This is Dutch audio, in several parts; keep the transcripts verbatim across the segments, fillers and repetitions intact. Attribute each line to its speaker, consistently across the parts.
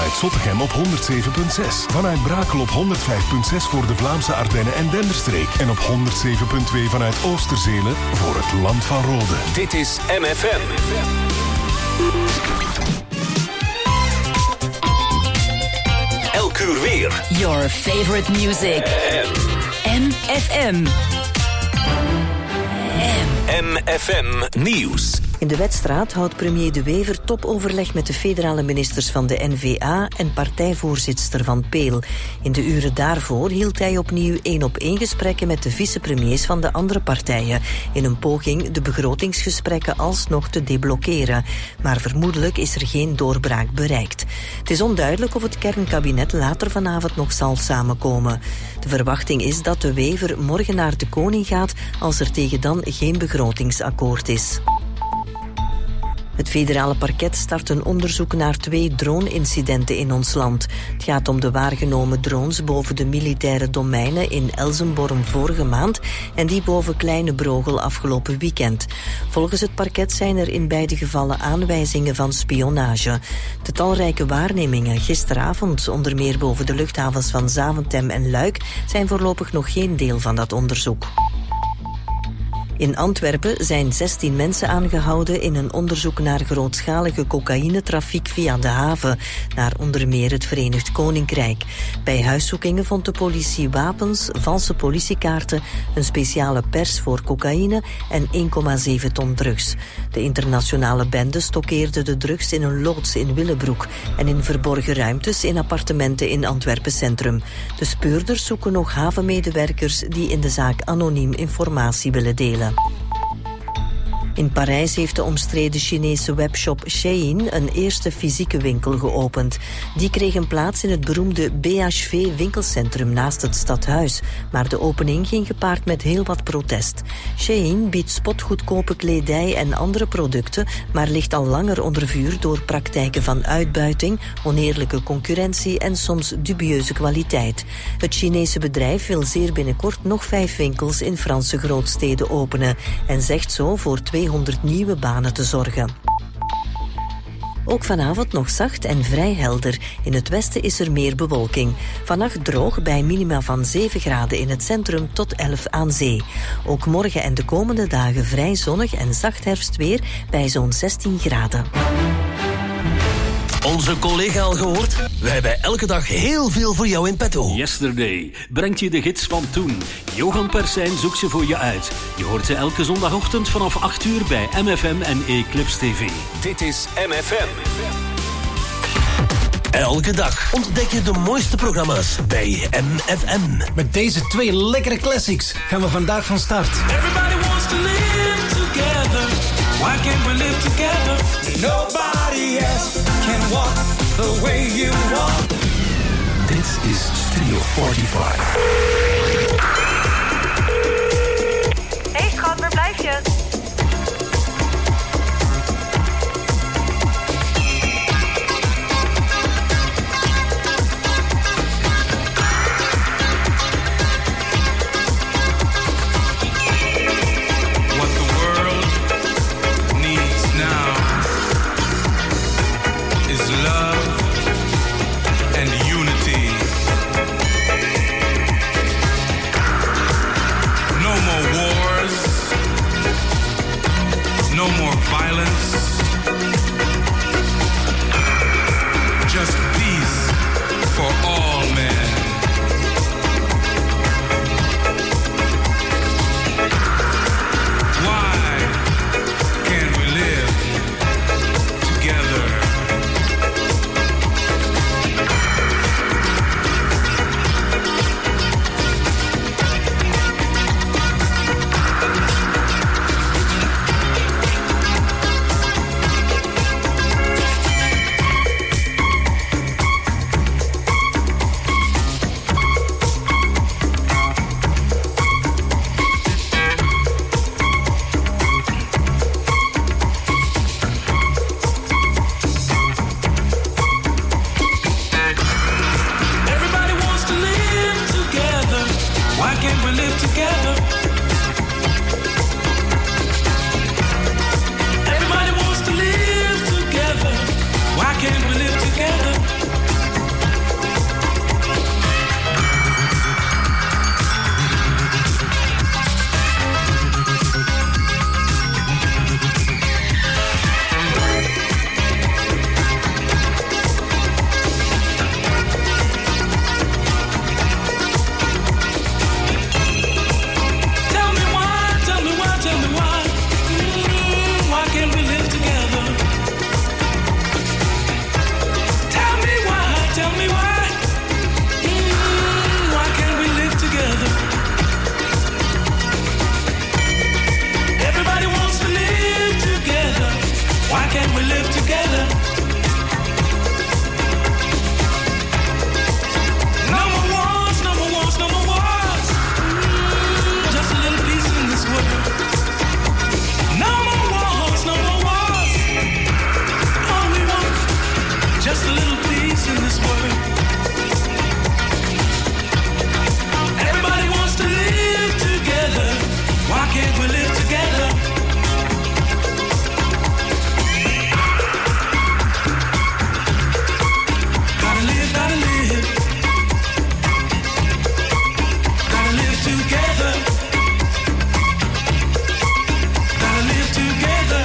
Speaker 1: vanuit Zottegem op honderd zeven komma zes. Vanuit Brakel op honderd vijf komma zes voor de Vlaamse Ardennen en Denderstreek. En op honderd zeven komma twee vanuit Oosterzelen voor het Land van Rode.
Speaker 2: Dit is M F M. Elk uur weer.
Speaker 3: Your favorite music. M F M.
Speaker 2: M F M Nieuws.
Speaker 4: In de Wetstraat houdt premier De Wever topoverleg met de federale ministers van de N V A en partijvoorzitter Van Peel. In de uren daarvoor hield hij opnieuw één-op-één gesprekken met de vicepremiers van de andere partijen, in een poging de begrotingsgesprekken alsnog te deblokkeren. Maar vermoedelijk is er geen doorbraak bereikt. Het is onduidelijk of het kernkabinet later vanavond nog zal samenkomen. De verwachting is dat De Wever morgen naar de koning gaat als er tegen dan geen begrotingsakkoord is. Het federale parket start een onderzoek naar twee drone-incidenten in ons land. Het gaat om de waargenomen drones boven de militaire domeinen in Elsenborn vorige maand en die boven Kleine Brogel afgelopen weekend. Volgens het parket zijn er in beide gevallen aanwijzingen van spionage. De talrijke waarnemingen gisteravond, onder meer boven de luchthavens van Zaventem en Luik, zijn voorlopig nog geen deel van dat onderzoek. In Antwerpen zijn zestien mensen aangehouden in een onderzoek naar grootschalige cocaïnetrafiek via de haven, naar onder meer het Verenigd Koninkrijk. Bij huiszoekingen vond de politie wapens, valse politiekaarten, een speciale pers voor cocaïne en één komma zeven ton drugs. De internationale bende stokkeerde de drugs in een loods in Willebroek en in verborgen ruimtes in appartementen in Antwerpen Centrum. De speurders zoeken nog havenmedewerkers die in de zaak anoniem informatie willen delen. In Parijs heeft de omstreden Chinese webshop Shein een eerste fysieke winkel geopend. Die kreeg een plaats in het beroemde B H V-winkelcentrum naast het stadhuis. Maar de opening ging gepaard met heel wat protest. Shein biedt spotgoedkope kledij en andere producten, maar ligt al langer onder vuur door praktijken van uitbuiting, oneerlijke concurrentie en soms dubieuze kwaliteit. Het Chinese bedrijf wil zeer binnenkort nog vijf winkels in Franse grootsteden openen en zegt zo voor tweehonderd nieuwe banen te zorgen. Ook vanavond nog zacht en vrij helder. In het westen is er meer bewolking. Vannacht droog bij minima van zeven graden in het centrum tot elf aan zee. Ook morgen en de komende dagen vrij zonnig en zacht herfstweer bij zo'n zestien graden.
Speaker 5: Onze collega al gehoord? Wij hebben elke dag heel veel voor jou in petto.
Speaker 6: Yesterday brengt je de gids van toen. Johan Persijn zoekt ze voor je uit. Je hoort ze elke zondagochtend vanaf acht uur bij M F M en Eclipse T V.
Speaker 2: Dit is M F M.
Speaker 5: Elke dag ontdek je de mooiste programma's bij M F M.
Speaker 7: Met deze twee lekkere classics gaan we vandaag van start.
Speaker 8: Everybody wants to live together. Why can't we live together? Nobody else can walk the way you walk.
Speaker 1: Dit is Studio vijfenveertig.
Speaker 9: Hey schat, waar blijf je?
Speaker 8: peace in this world. Everybody wants to live together. Why can't we live together? Gotta live, gotta live. Gotta live together. Gotta live together.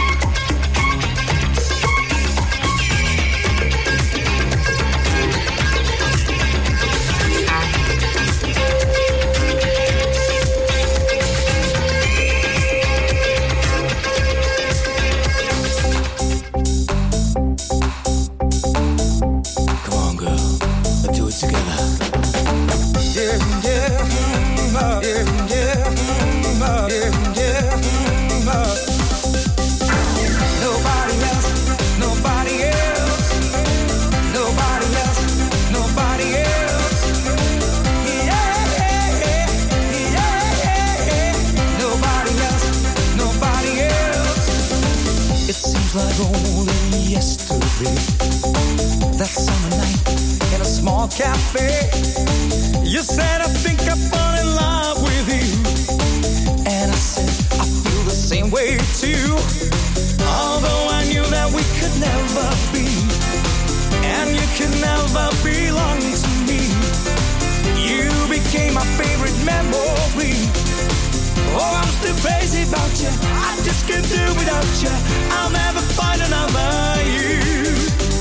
Speaker 10: Like only yesterday, that summer night in a small cafe, you said, I think I fall in love with you, and I said, I feel the same way too, although I knew that we could never be, and you could never belong to me. You became my favorite memory. Oh, I'm still crazy about you. I just can't do without you. I'll never find another you.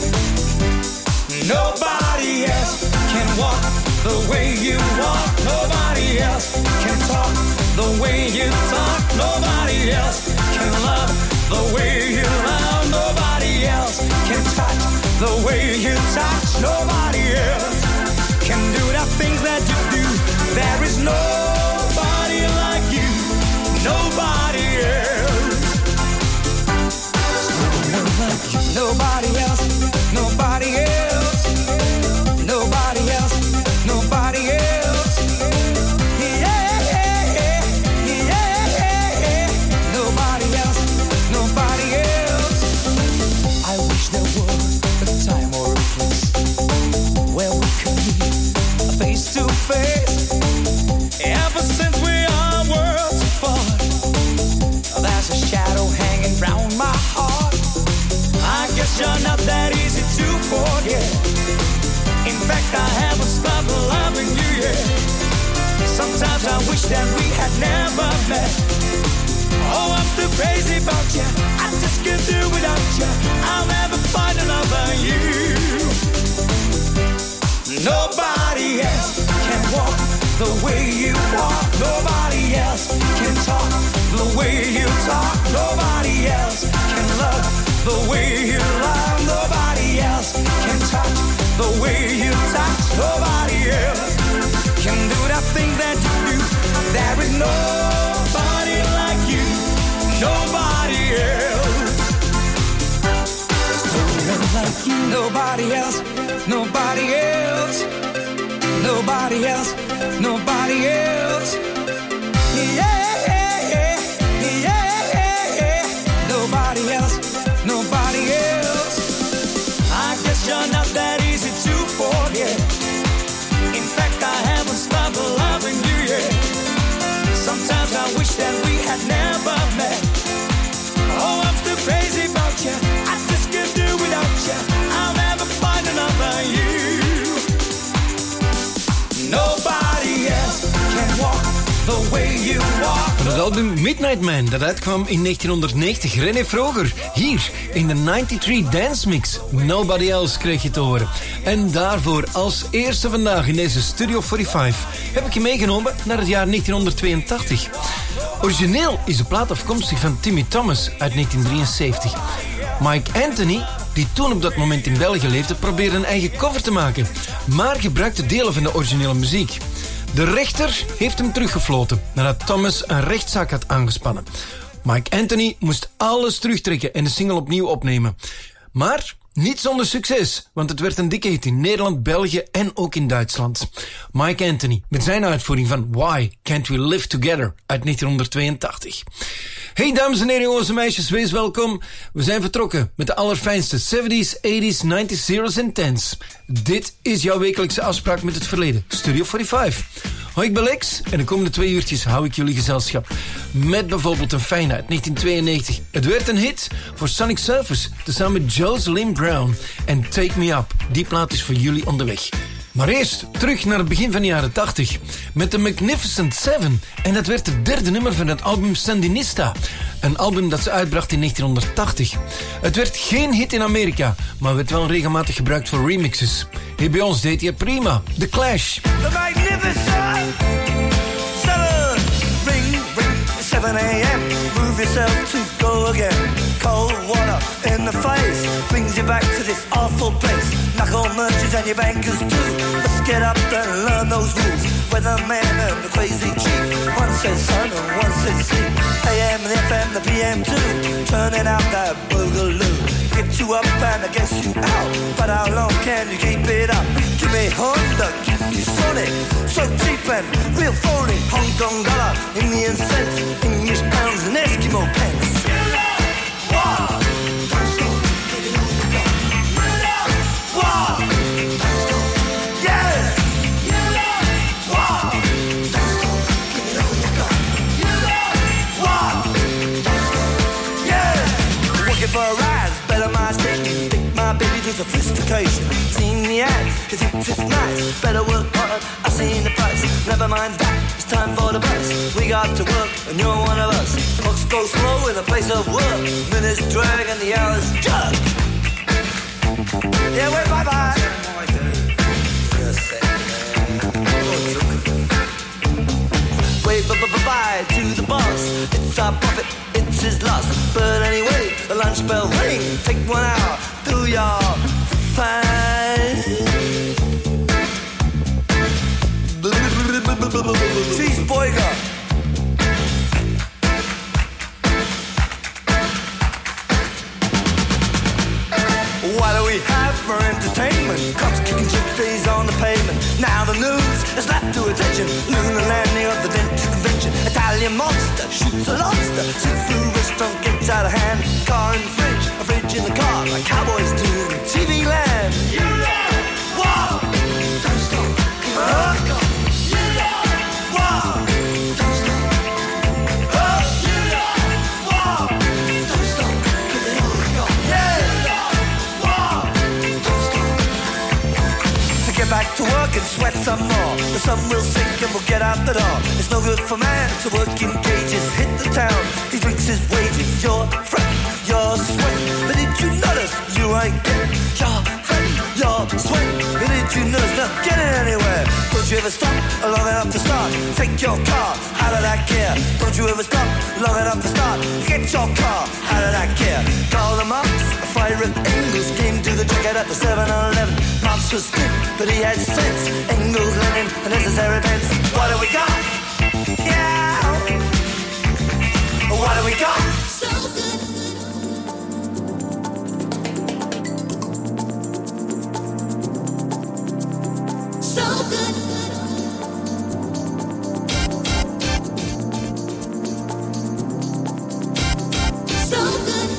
Speaker 10: Nobody else can walk the way you walk. Nobody else can talk the way you talk. Nobody else can love the way you love. Nobody else can touch the way you touch. Nobody else can do the things that you do. There is nobody like you. Nobody else. Nobody else. Nobody else. Nobody else. Nobody else. Yeah, yeah, yeah. Nobody else. Nobody else. I wish there was a time or a place where we could meet face to face. Ever since we are worlds apart, there's a shadow hanging round my heart. I guess you're not that easy to forget. In fact, I haven't stopped loving you yet. Sometimes I wish that we had never met. Oh, I'm still crazy about you. I just can't do without you. I'll never find another you. Nobody else can walk the way you walk. Nobody else can talk the way you talk. Nobody else can love the way you love. Nobody else can touch the way you touch. Nobody else can do the things that you do. There is nobody like you. Nobody else. There's no one like you. Nobody else. Nobody else. Nobody else. Nobody else. Yeah, yeah, yeah, yeah. Nobody else. Nobody else. I guess you're not that easy to forget. In fact, I haven't stopped loving you yet. Sometimes I wish that we had never met. Oh, I'm still crazy about you. I just can't do without you. I'll never find another you. Nobody else can walk the way you walk.
Speaker 7: Van het album Midnight Man, dat uitkwam in negentienhonderdnegentig. René Vroger, hier in de negenennegentig Dance Mix. Nobody Else kreeg je te horen. En daarvoor als eerste vandaag in deze Studio vijfenveertig heb ik je meegenomen naar het jaar negentienhonderdtweeëntachtig. Origineel is de plaat afkomstig van Timmy Thomas uit negentien drieënzeventig. Mike Anthony, die toen op dat moment in België leefde, probeerde een eigen cover te maken, maar gebruikte delen van de originele muziek. De rechter heeft hem teruggefloten nadat Thomas een rechtszaak had aangespannen. Mike Anthony moest alles terugtrekken en de single opnieuw opnemen. Maar Niet zonder succes, want het werd een dikke hit in Nederland, België en ook in Duitsland. Mike Anthony met zijn uitvoering van Why Can't We Live Together uit negentien tweeëntachtig. Hey dames en heren, jongens en meisjes, wees welkom. We zijn vertrokken met de allerfijnste seventies, eighties, nineties, zeros en tens. Dit is jouw wekelijkse afspraak met het verleden. Studio vijfenveertig. Hoi, ik ben Lex en de komende twee uurtjes hou ik jullie gezelschap. Met bijvoorbeeld een fijne uit negentien tweeënnegentig. Het werd een hit voor Sonic Surfers, tezamen met Jocelyn Brown. En Take Me Up, die plaat is voor jullie onderweg. Maar eerst terug naar het begin van de jaren tachtig met de Magnificent Seven. En dat werd het derde nummer van het album Sandinista. Een album dat ze uitbracht in negentien tachtig. Het werd geen hit in Amerika, maar werd wel regelmatig gebruikt voor remixes. Hier bij ons deed hij het prima. The Clash.
Speaker 10: The Magnificent Seven. Ring, ring, seven a.m. Move yourself to go again. Cold water in the face brings you back to this awful place. Knuckle merchants and your bankers too. Let's get up and learn those rules. Weatherman and the crazy chief. One says sun and one says sea. A M and F M, the P M too. Turning out that boogaloo. Get you up and I guess you out. But how long can you keep it up? Give me Honda, give me Sonic. So cheap and real phony. Hong Kong dollar, Indian cents, English pounds and Eskimo pence. Wow. For a rise, better my station. Think my baby to sophistication. Seen the ads, cause it's just nice. Better work hard, I've seen the price. Never mind that, it's time for the bus. We got to work, and you're one of us. Clocks go slow in the place of work. Minutes drag and the hours jug. Yeah, wait, bye-bye. Wait, bye-bye to the boss. It's our profit, it's his loss. But anyway, the lunch bell ring. Take one hour, do your fine. Cheese boyga. What do we have for entertainment? Cops kicking gypsies on the pavement. Now the news has slapped to attention. Lunar landing of the dentist convention. Italian monster shoots a lobster. See-through restaurant gets out of hand. Car in the fridge, a fridge in the car. Like cowboys do in T V land. You know, wow, don't stop, keep uh, on. You know, wow, don't stop. Uh, you know, wow, don't stop, keep it on. Yeah. Get back to work and sweat some more. The sun will sink and we'll get out the door. It's no good for man to work in cages. Hit the town, he drinks his wages. You're fret, you're sweat. But did you notice you ain't getting your fret, your sweat? But did you notice not getting anywhere? Don't you ever stop long enough to start? Take your car out of that gear. Don't you ever stop long enough to start? Get your car out of that gear. Call them up. Fire Engels came to the checkout at the seven eleven. Marx was good, but he had sense. Engels, Lenin, the necessary pence. What do we got? Yeah. What do we got? So good. So good. So good.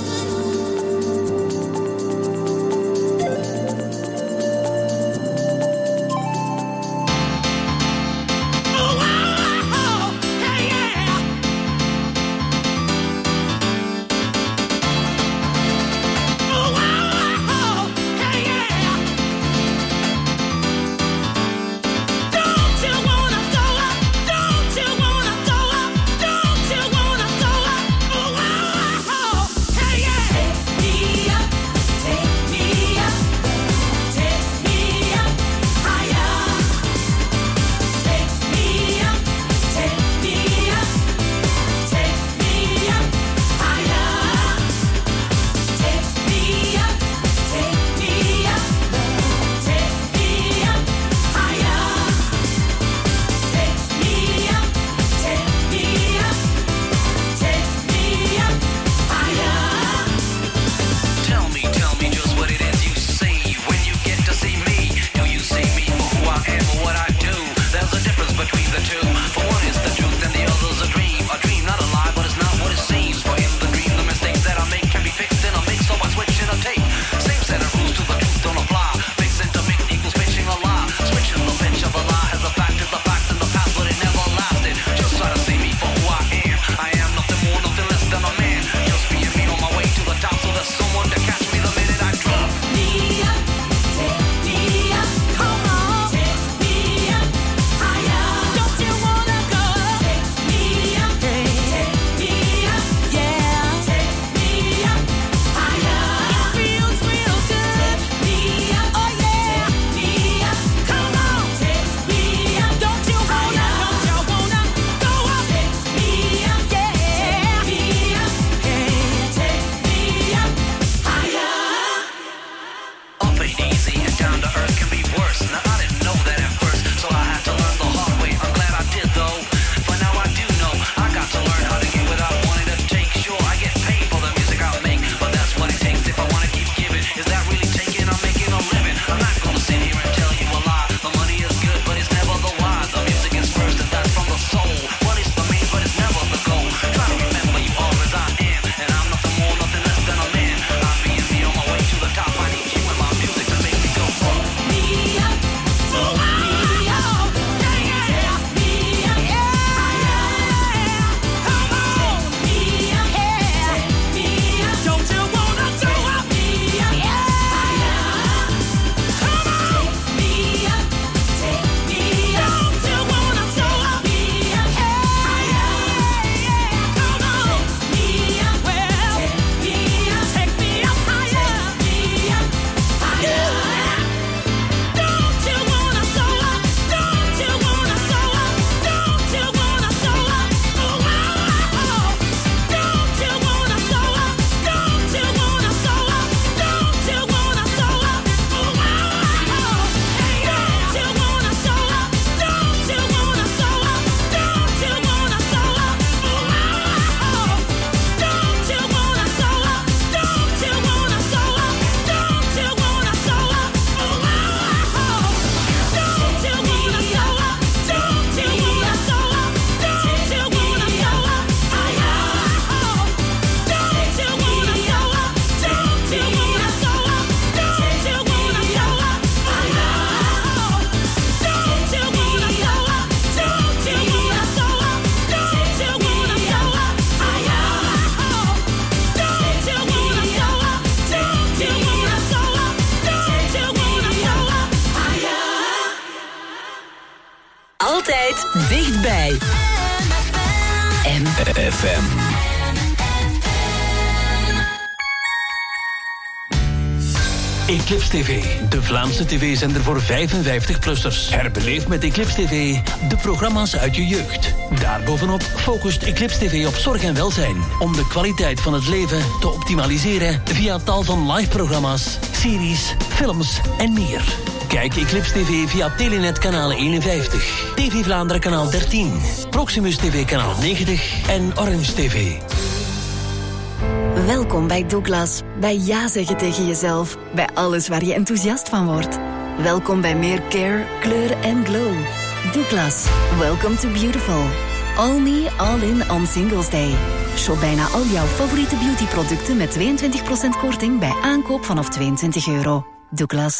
Speaker 3: altijd dichtbij. M
Speaker 2: F M.
Speaker 5: Eclipse T V, de Vlaamse tv-zender voor vijfenvijftig-plussers. Herbeleef met Eclipse T V de programma's uit je jeugd. Daarbovenop focust Eclipse T V op zorg en welzijn. Om de kwaliteit van het leven te optimaliseren via tal van live-programma's, series, films en meer. Kijk Eclipse T V via Telenet kanaal eenenvijftig, T V Vlaanderen kanaal dertien, Proximus T V kanaal negentig en Orange T V.
Speaker 11: Welkom bij Douglas. Bij ja zeggen tegen jezelf. Bij alles waar je enthousiast van wordt. Welkom bij meer care, kleur en glow. Douglas. Welcome to beautiful. All me, all in on Singles Day. Shop bijna al jouw favoriete beautyproducten met tweeëntwintig procent korting bij aankoop vanaf tweeëntwintig euro. Douglas.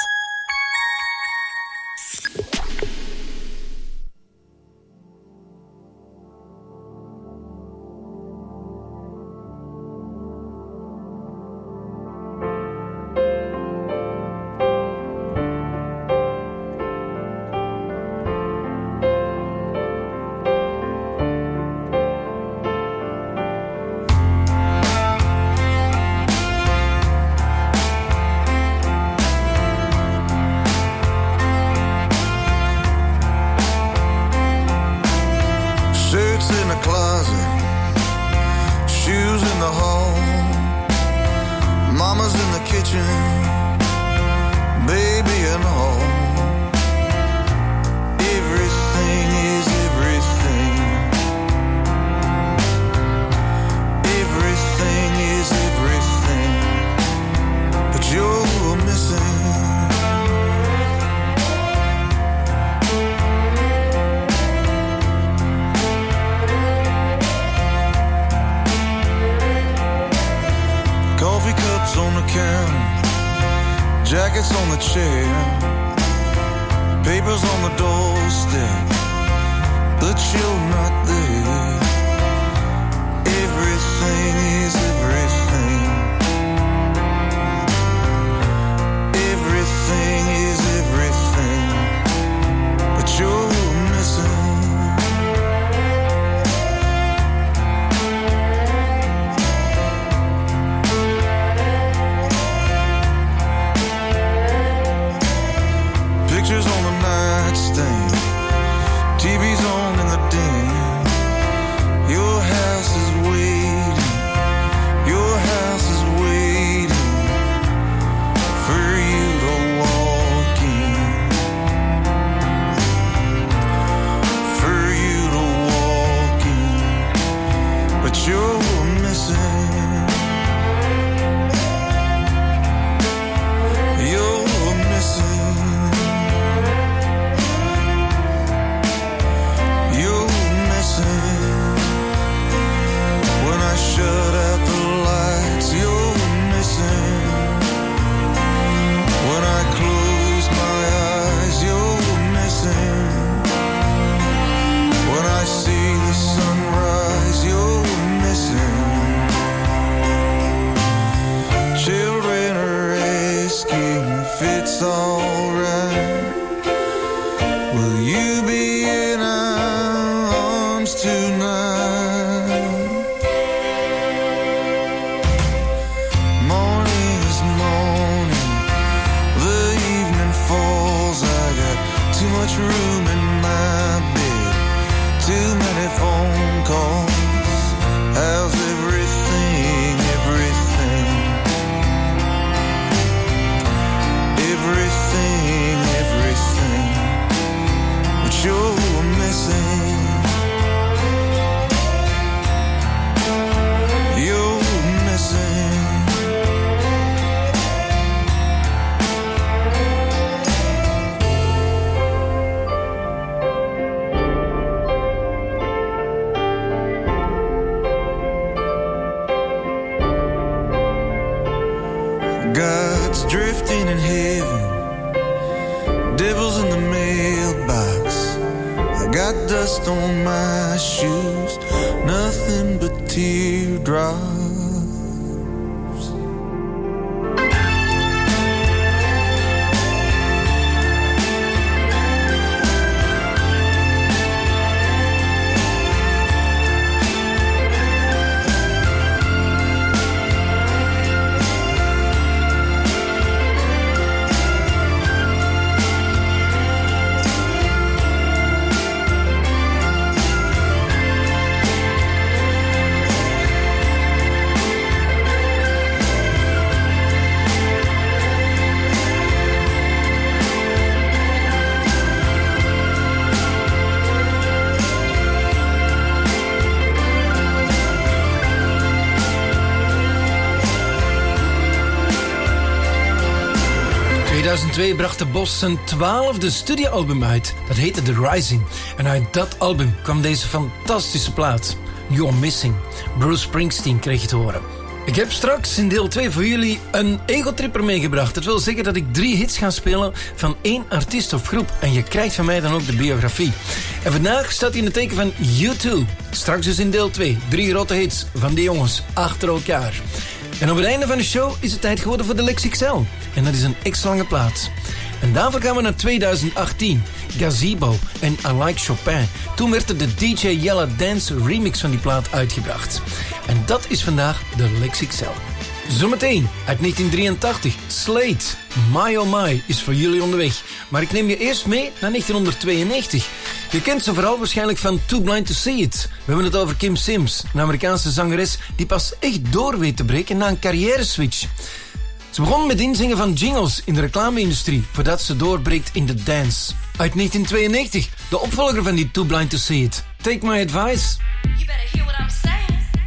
Speaker 7: twee bracht de Bos zijn twaalfde studioalbum uit. Dat heette The Rising. En uit dat album kwam deze fantastische plaat. You're Missing. Bruce Springsteen kreeg je te horen. Ik heb straks in deel twee voor jullie een egotripper meegebracht. Dat wil zeggen dat ik drie hits ga spelen van één artiest of groep. En je krijgt van mij dan ook de biografie. En vandaag staat hij in het teken van U twee. Straks dus in deel twee. Drie grote hits van die jongens achter elkaar. En op het einde van de show is het tijd geworden voor de Lex X L. En dat is een extra lange plaat. En daarvoor gaan we naar twintig achttien. Gazebo en I Like Chopin. Toen werd er de D J Yella Dance remix van die plaat uitgebracht. En dat is vandaag de Lex X L. Zometeen uit negentien drieëntachtig. Slade, My Oh My is voor jullie onderweg. Maar ik neem je eerst mee naar negentien tweeënnegentig. Je kent ze vooral waarschijnlijk van Too Blind to See It. We hebben het over Kim Sims, een Amerikaanse zangeres die pas echt door weet te breken na een carrière-switch. Ze begon met inzingen van jingles in de reclame-industrie voordat ze doorbreekt in de dance. Uit negentien tweeënnegentig, de opvolger van die Too Blind to See It. Take my advice.
Speaker 12: You better hear what I'm saying.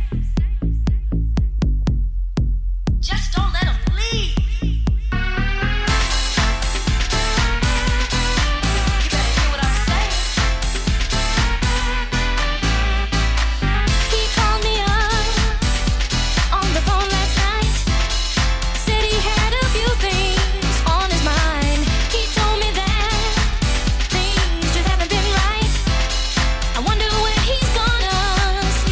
Speaker 12: Just don't let 'em leave. You better hear what I'm saying. He called me up on the phone last night. Said he had a few things on his mind. He told me that things just haven't been right. I wonder where he's gonna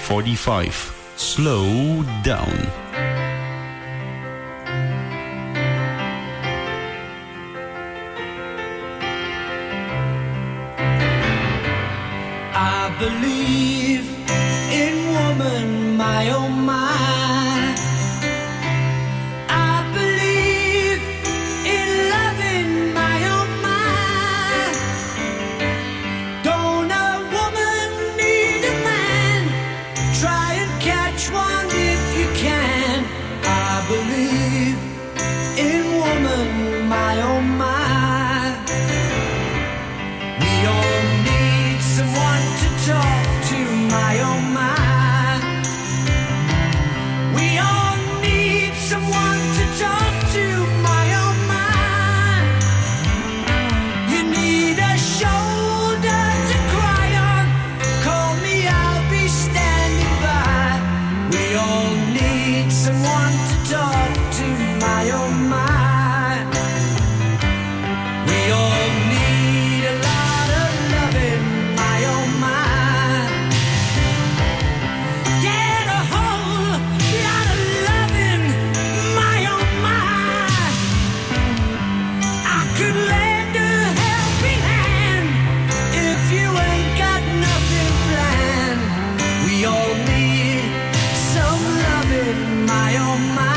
Speaker 13: forty-five. Slow Down.
Speaker 8: I believe in woman, my oh my. I believe in loving, my oh my. Don't a woman need a man? Try and catch one if you can. I believe in woman, my oh my. We all need someone to talk to, my oh my. We all need someone to talk to, my oh my. You need a shoulder to cry on. Call me, I'll be standing by. We all need someone to talk to, my oh my. We all need a lot of loving, my oh my. Get a whole lot of loving, my oh my. I could lend a helping hand if you ain't got nothing planned. We all need some loving, my oh my.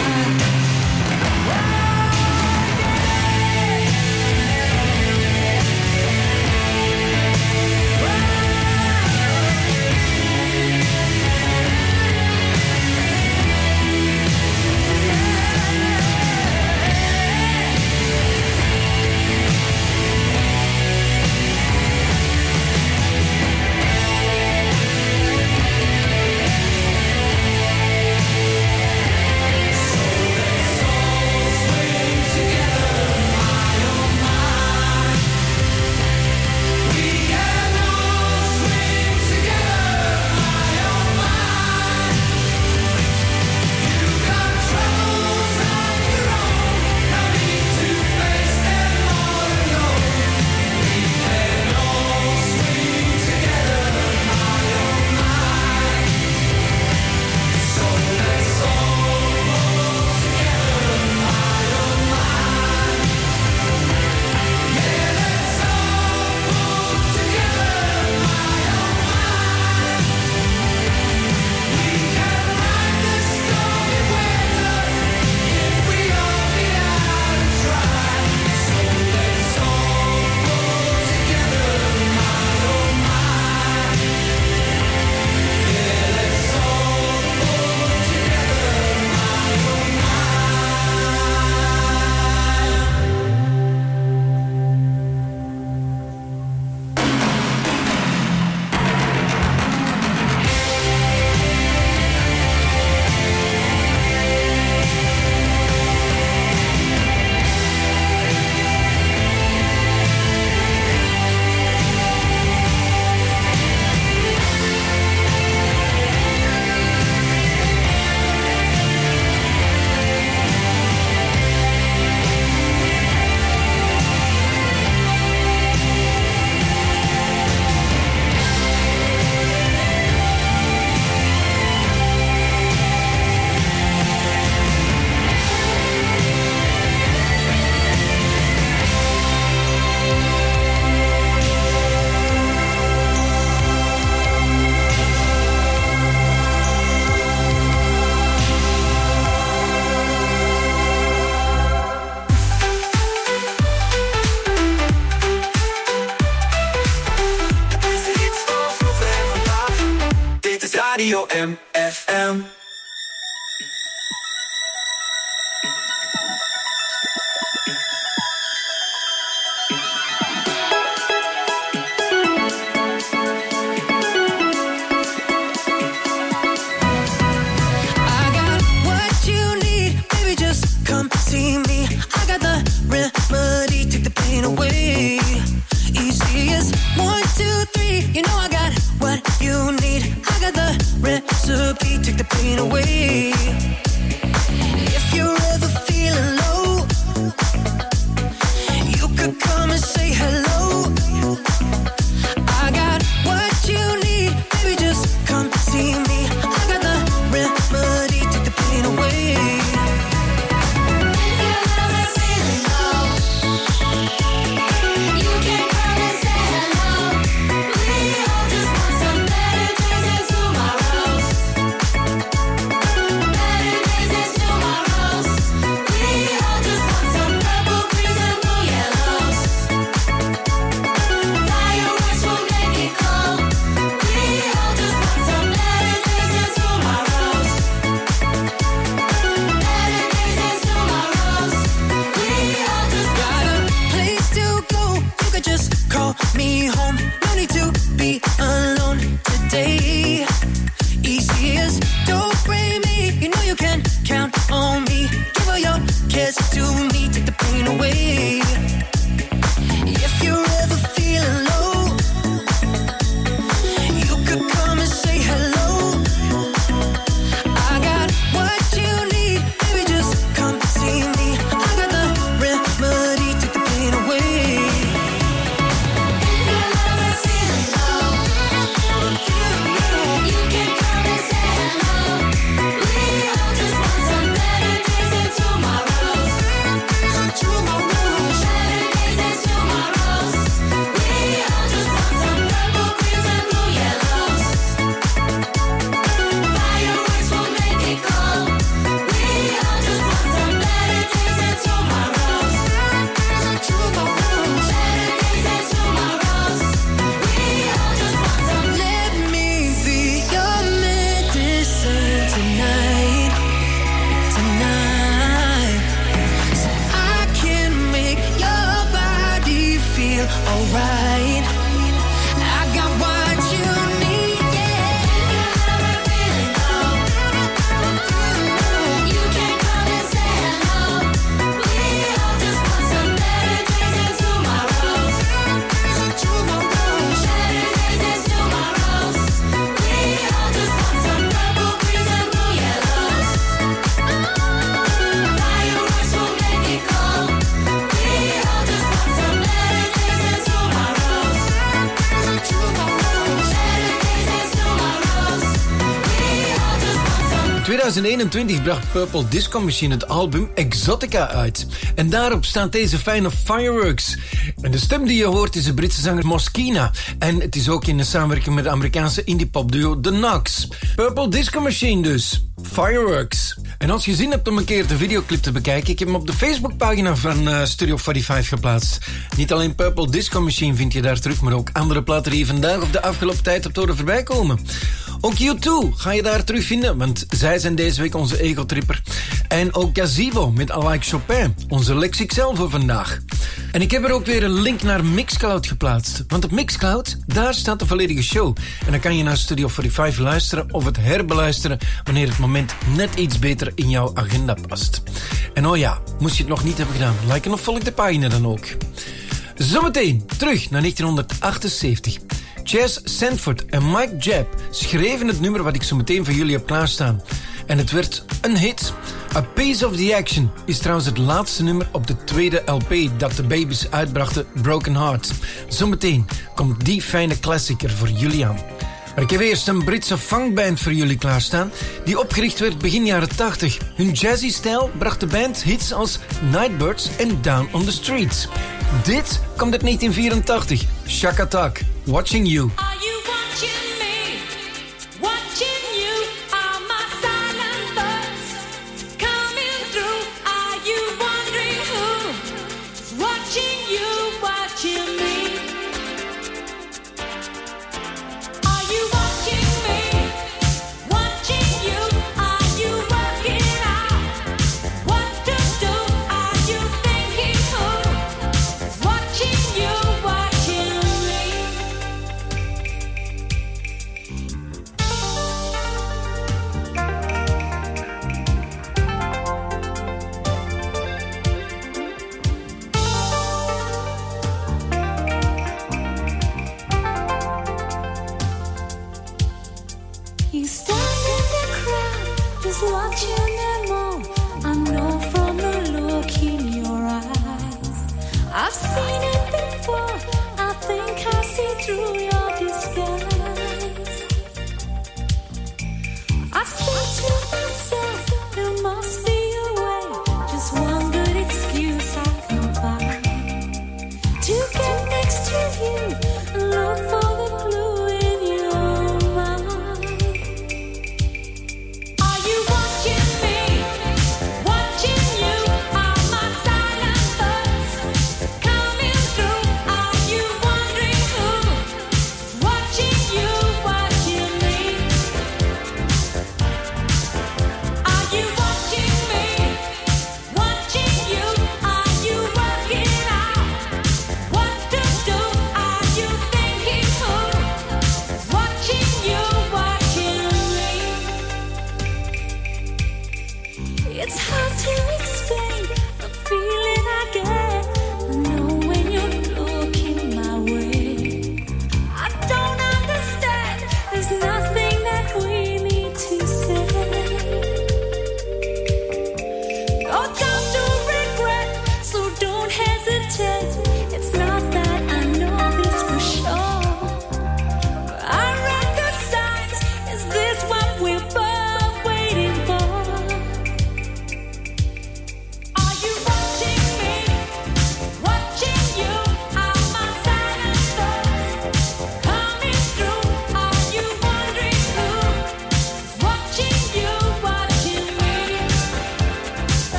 Speaker 10: Radio M F M.
Speaker 8: See me, I got the remedy, take the pain away. Easy as one, two, three. You know I got what you need. I got the recipe, take the pain away. If you're ever feeling low, you could come and say hello. I got what you need, baby, just come see me.
Speaker 10: listen to me, take the pain away. If you're ever feeling low, you could come and say hello. I got what you need, baby, just come see me. I got the remedy, take the pain away. If you're ever feeling low, you can come and say hello. We all just want some better days and tomorrows. Tomorrows. Better days and tomorrows. We all just want some purple, greens and blue yellows. Fireworks will make it cold. We all just want some better days and tomorrows. Tomorrows. Better days and tomorrows. We all just want some. Let me be your medicine tonight, tonight, so I can make your body feel alright. I got what you need, yeah. If you're ever feeling low, you can come and say hello. We all just want some better days and tomorrows. Tomorrows. Better days and tomorrows. We all just want some purple, greens and blue yellows. Fireworks will make it cold. We all just want some better days and tomorrows. Tomorrows. Better days and tomorrows. We all just want some.
Speaker 7: In twintig eenentwintig bracht Purple Disco Machine het album Exotica uit. En daarop staat deze fijne Fireworks. En de stem die je hoort is de Britse zanger Moschina. En het is ook in de samenwerking met de Amerikaanse indie-pop duo The Knocks. Purple Disco Machine dus. Fireworks. En als je zin hebt om een keer de videoclip te bekijken, ik heb hem op de Facebookpagina van uh, Studio vijfenveertig geplaatst. Niet alleen Purple Disco Machine vind je daar terug, maar ook andere platen die je vandaag of de afgelopen tijd hebt horen voorbij komen. Ook U twee ga je daar terugvinden, want zij zijn deze week onze ego-tripper. En ook Gazebo met I Like Chopin, onze Lex X L voor vandaag. En ik heb er ook weer een link naar Mixcloud geplaatst. Want op Mixcloud, daar staat de volledige show. En dan kan je naar Studio vijfenveertig luisteren of het herbeluisteren wanneer het moment net iets beter in jouw agenda past. En oh ja, moest je het nog niet hebben gedaan, like of volg de pagina dan ook. Zometeen terug naar negentien achtenzeventig. Chas Sanford en Mike Jebb schreven het nummer wat ik zo meteen voor jullie heb klaarstaan. En het werd een hit. A Piece of the Action is trouwens het laatste nummer op de tweede L P dat de Babies uitbrachten, Broken Heart. Zometeen komt die fijne klassieker voor jullie aan. Maar ik heb eerst een Britse funkband voor jullie klaarstaan, die opgericht werd begin jaren tachtig. Hun jazzy stijl bracht de band hits als Nightbirds en Down on the Streets. Dit komt uit negentien vierentachtig. Shaka Talk, Watching You.
Speaker 12: Are you watching me? Watching you are my silent thoughts coming through. Are you wondering who's watching you, watching me? Are you watching me? Watching you? Are you working out what to do? Are you thinking who's watching you, watching me? You stand in the crowd, just watching them all. I know from the look in your eyes. I've seen it before. I think I see through your disguise. I said to myself, there must be a way. Just one good excuse I can find to get next to you and look for the clue in your mind. Are you watching me? Watching you are my silent thoughts coming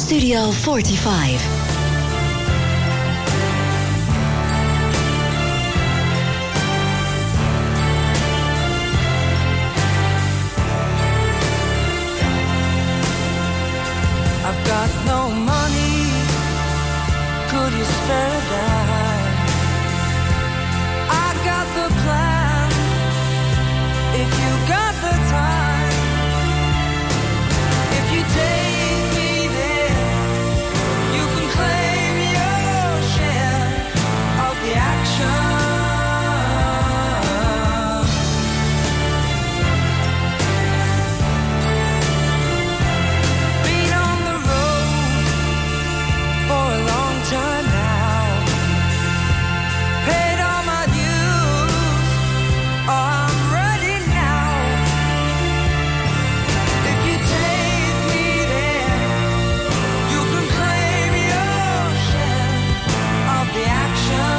Speaker 3: Studio forty-five.
Speaker 10: I've got no money, could you spare a dime? I got the plan, if you got the time. If you take me there, you can claim your share of the action. Been on the road for a long time now. Paid all my dues, I'm ready now. If you take me there, you can claim your share of the action.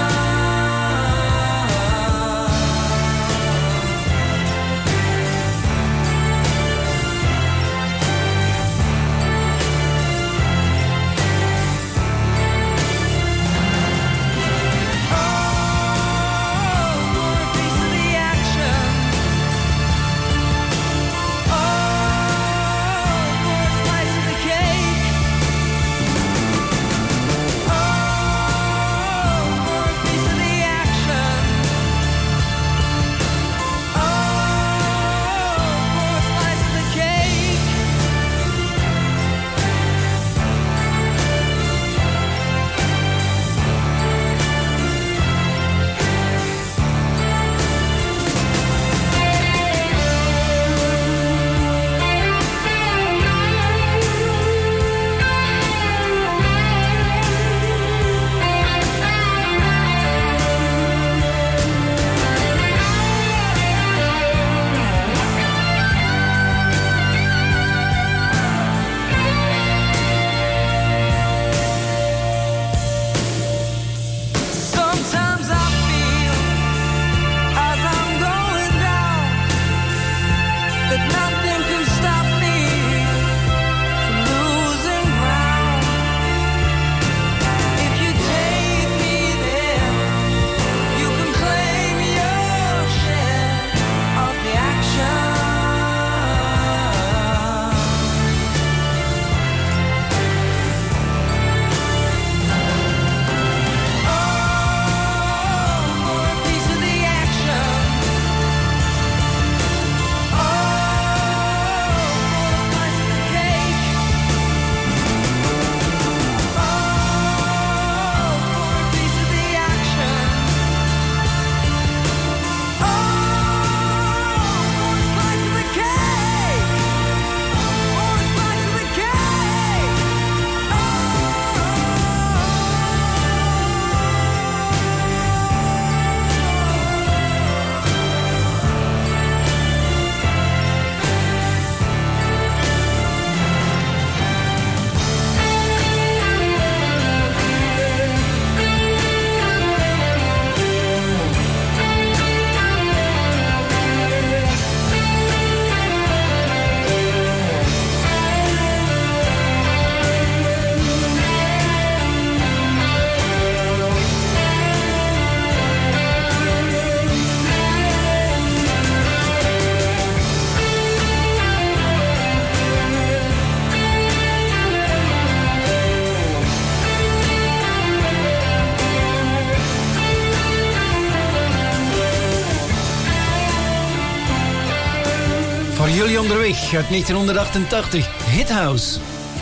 Speaker 10: Sometimes I feel as I'm going down that nothing can stop me from losing ground. If you take me there, you can claim your share of the action. For a piece of the action. Oh, for a slice of the cake. Oh, for a piece of the action. Oh, for a slice of the cake. For a slice of the cake.
Speaker 7: Voor jullie onderweg uit negentien achtentachtig, Hithouse.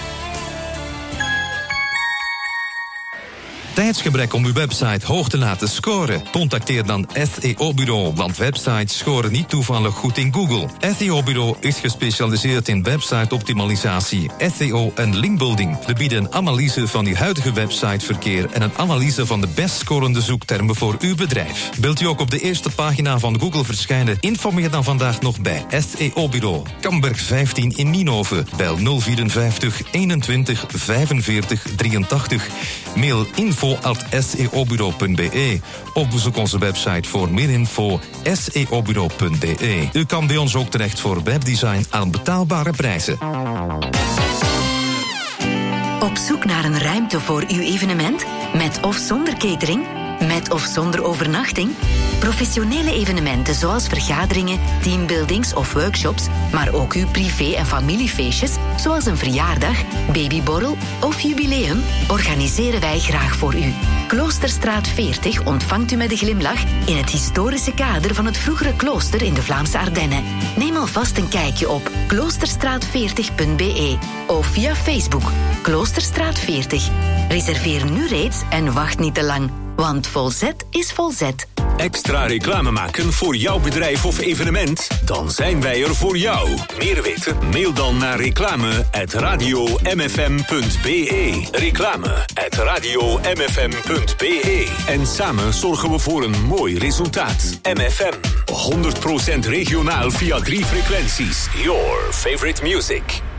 Speaker 14: Tijdsgebrek om uw website hoog te laten scoren? Contacteer dan S E O-bureau, want websites scoren niet toevallig goed in Google. S E O-bureau is gespecialiseerd in website-optimalisatie, S E O en linkbuilding. We bieden een analyse van uw huidige websiteverkeer en een analyse van de best scorende zoektermen voor uw bedrijf. Wilt u ook op de eerste pagina van Google verschijnen? Informeer dan vandaag nog bij S E O-bureau. Kamberg vijftien in Nienhoven. Bel nul vierenvijftig eenentwintig vijfenveertig drieëntachtig. Mail info at s e o bureau punt b e. Of bezoek onze website voor meer info s e o bureau punt b e. U kan bij ons ook terecht voor webdesign aan betaalbare prijzen.
Speaker 11: Op zoek naar een ruimte voor uw evenement? Met of zonder catering? Met of zonder overnachting? Professionele evenementen zoals vergaderingen, teambuildings of workshops, maar ook uw privé- en familiefeestjes, zoals een verjaardag, babyborrel of jubileum, organiseren wij graag voor u. Kloosterstraat veertig ontvangt u met een glimlach in het historische kader van het vroegere klooster in de Vlaamse Ardennen. Neem alvast een kijkje op kloosterstraat veertig punt b e of via Facebook Kloosterstraat veertig. Reserveer nu reeds en wacht niet te lang, want volzet is volzet.
Speaker 2: Extra reclame maken voor jouw bedrijf of evenement? Dan zijn wij er voor jou. Meer weten? Mail dan naar reclame at radio m f m punt b e. Reclame at radio m f m punt b e. En samen zorgen we voor een mooi resultaat. M F M, honderd procent regionaal via drie frequenties. Your favorite music.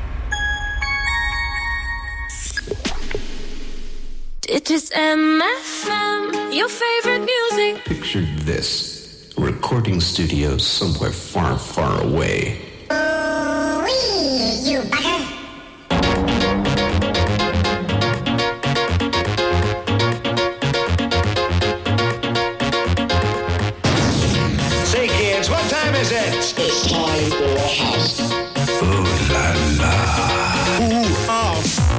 Speaker 12: It is M F M, your favorite music.
Speaker 15: Picture this. A recording studio somewhere far, far away.
Speaker 12: Oh, wee, you bugger.
Speaker 16: Say kids, what time is it?
Speaker 17: It's time for a house.
Speaker 16: Ooh la la. Ooh, oh.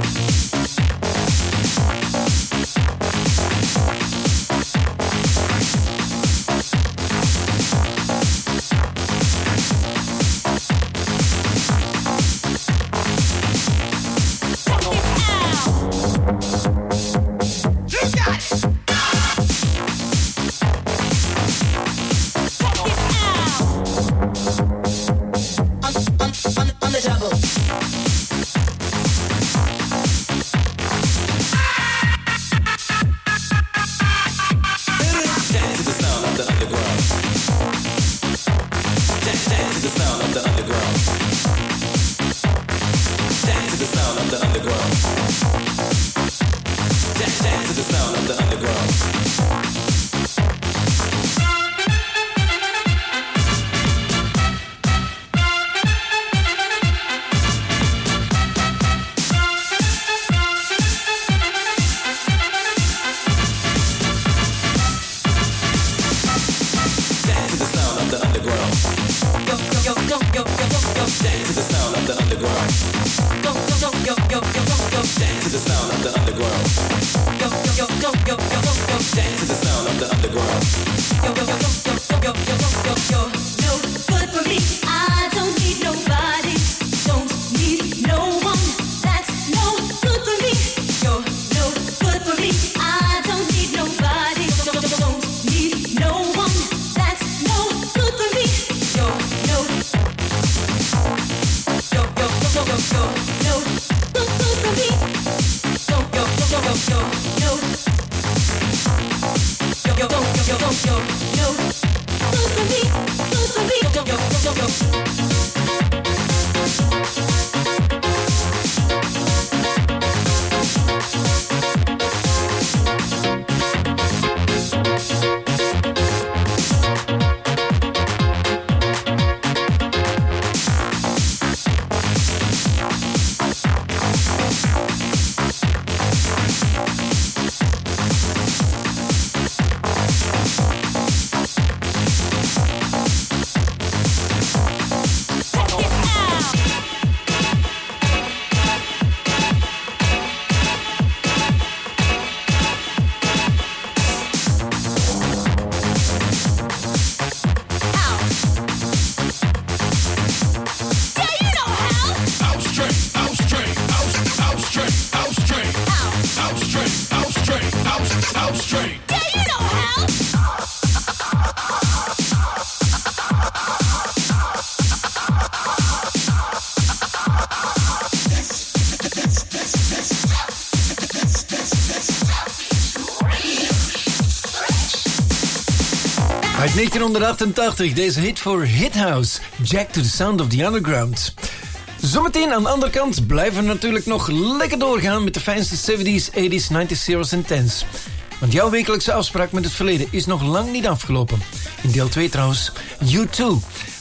Speaker 7: Uit negentien achtentachtig, deze hit voor Hit House, Jack to the Sound of the Underground. Zometeen aan de andere kant blijven we natuurlijk nog lekker doorgaan met de fijnste zeventies, tachtigs, nineties, zeros en tens. Want jouw wekelijkse afspraak met het verleden is nog lang niet afgelopen. In deel twee trouwens, U twee.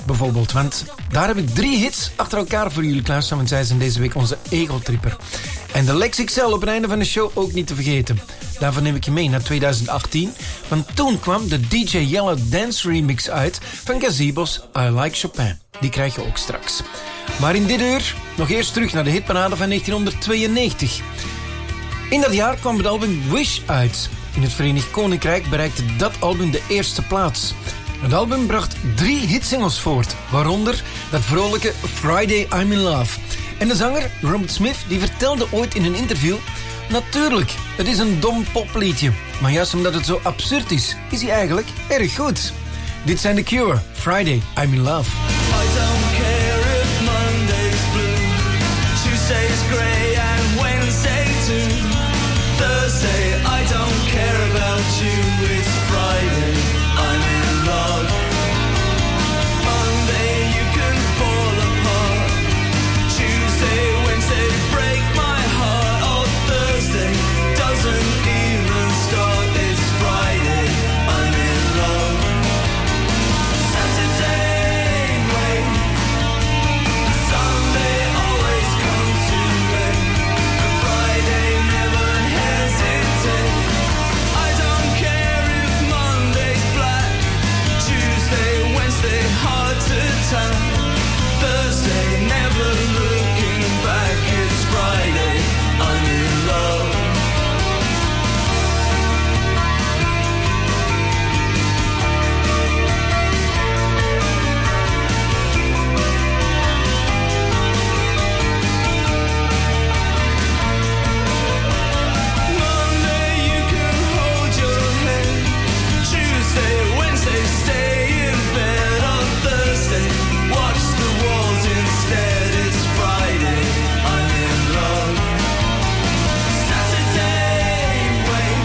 Speaker 7: bijvoorbeeld. Want daar heb ik drie hits achter elkaar voor jullie klaarstaan. Want zij zijn deze week onze egotripper. En de Lex X L op het einde van de show ook niet te vergeten. Daarvoor neem ik je mee naar twintig achttien. Want toen kwam de D J Yellow Dance remix uit van Gazebo's I Like Chopin. Die krijg je ook straks. Maar in dit uur nog eerst terug naar de hitparade van negentienhonderdtweeënnegentig. In dat jaar kwam het album Wish uit. In het Verenigd Koninkrijk bereikte dat album de eerste plaats. Het album bracht drie hitsingles voort, waaronder dat vrolijke Friday I'm in Love. En de zanger Robert Smith die vertelde ooit in een interview: natuurlijk, het is een dom popliedje, maar juist omdat het zo absurd is, is hij eigenlijk erg goed. Dit zijn The Cure, Friday I'm in Love.
Speaker 8: I don't care if Monday's blue, Tuesday's grey and Wednesday too. Thursday, I don't care about you, it's Friday, I'm in love. Monday, you can fall apart. Tuesday, Wednesday, break my heart. Oh, Thursday, doesn't even start, it's Friday, I'm in love. Saturday, wait. Sunday always comes too late. But Friday never hesitate. I don't care if Monday's black. Tuesday, Wednesday, hard to tell. Thursday, never looking back. It's Friday, I'm in love. Monday, you can hold your head. Tuesday, Wednesday, stay in bed. On Thursday, watch the walls instead. It's Friday, I'm in love. Saturday, wait.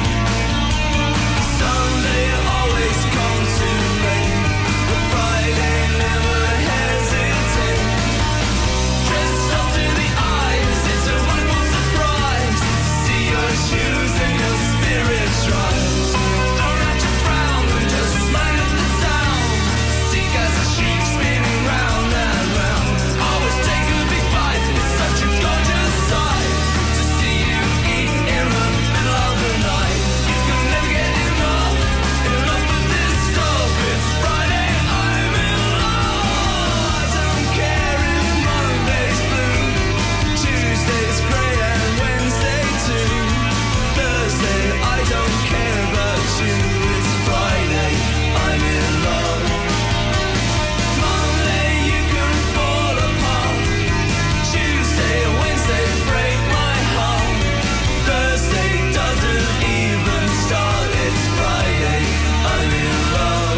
Speaker 8: Sunday always comes too late. But Friday never hesitate. Dressed up to the eyes, it's a wonderful surprise to see your shoes and your spirits rise. Throw out your frown and just light up the sound. See as the sheep spinning round and round. Always take a big bite, it's such a gorgeous sight to see you eat in the middle of the night. You can never get enough, enough of this stuff. It's Friday, I'm in love. I don't care if Monday's blue, Tuesday's grey and Wednesday too. Thursday, I don't care about you. It's Friday, I'm in love. Monday, you can fall apart. Tuesday, Wednesday, break my heart. Thursday doesn't even start. It's Friday, I'm in love.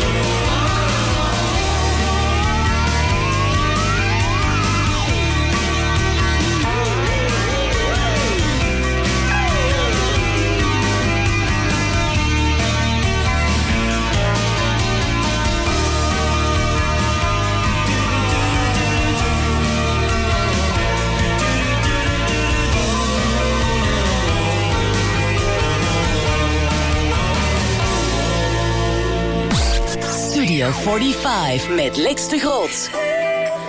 Speaker 3: Studio vijfenveertig met Lex de Groot.